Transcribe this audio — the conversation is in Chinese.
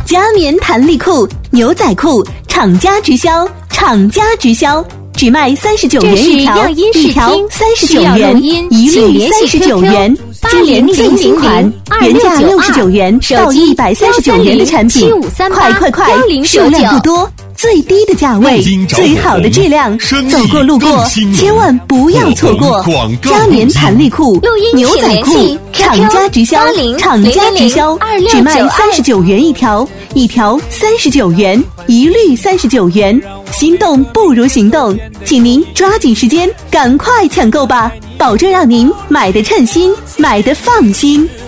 加棉弹力裤、牛仔裤，厂家直销，厂家直销。只卖39元一条，一条39元，一律39元。今年最新款，原价69元到139元的产品，快，数量不多，最低的价位，最好的质量，走过路过千万不要错过。加棉弹力裤、牛仔裤，厂家直销，厂家直销，只卖39元一条，一条39元，一律39元。心动不如行动，请您抓紧时间，赶快抢购吧，保证让您买得称心，买得放心。